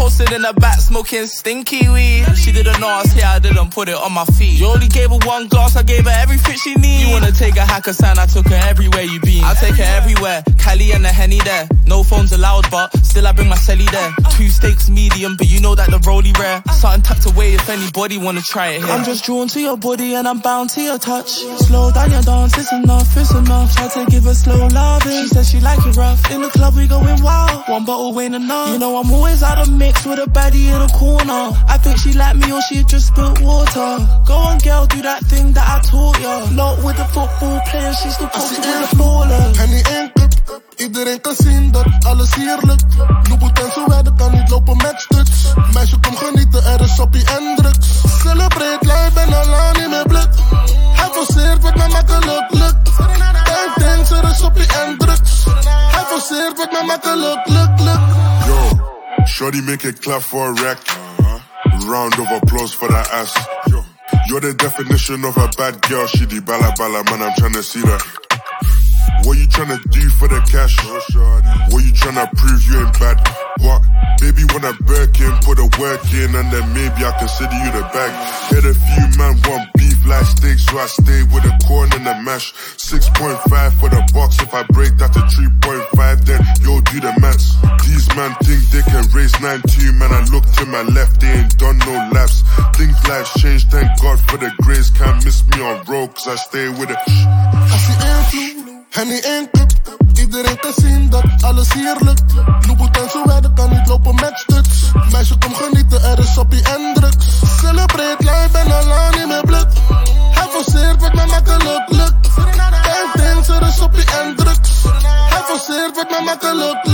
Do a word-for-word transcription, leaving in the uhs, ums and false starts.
posted in the back smoking stinky weed. She didn't know I was here, I didn't put it on my feet. You only gave her one glass, I gave her everything she needs. You wanna take a hacker sign, I took her everywhere you been. I take her everywhere, Cali and the Henny there. No phones allowed, but still I bring my celly there. Two steaks medium, but you know that the rollie rare. Something tucked away if anybody wanna try it here. I'm just drawn to your body and I'm bound to your touch. Slow down your dance, it's enough, it's enough. Try to give her slow loving. She says she like it rough. In the club we going wild, one bottle ain't enough. You know I'm always out of mix with a baddie in the corner. I think she like me or she just spilled water. Go on girl, do that thing that I taught ya. Not with the football players, she's still coaching with the ballers. Henny en cup, iedereen kan zien dat alles hier lukt. Louboutin en zo werden kan niet lopen met stuks. Meisje kom genieten, er is soppie en drugs. Celebrate life, ben al lang niet meer blut. Hij forceert wat mij makkelijk lukt. Denk, denk, er is soppie en drugs. Hij forceert wat mij makkelijk lukt, lukt. Yo, shorty make it clap for a rack. Round of applause for that ass. You're the definition of a bad girl. She di bala bala, man, I'm tryna see that. What you tryna do for the cash? What you tryna prove you ain't bad? What? Baby wanna Birkin, put the work in, and then maybe I consider you the bag. Hit a few man want beef like steak, so I stay with the corn and the mash. six point five for the box, if I break that to three point five, then yo do the maths. These man think they can race nine two, man, I look to my left, they ain't done no laps. Think life's changed, thank God for the grace, can't miss me on road, cause I stay with it. Als je invloed, Henny en cup, iedereen kan zien dat alles hier lukt. Louboutin en zo werden kan niet lopen met stuts. Meisje kom genieten, er is soppie en drugs. Celebrate life, ben al lang niet meer blut. Hij forceert wat mij makkelijk lukt. Denk, denk, er is soppie en drugs. Hij forceert wat mij makkelijk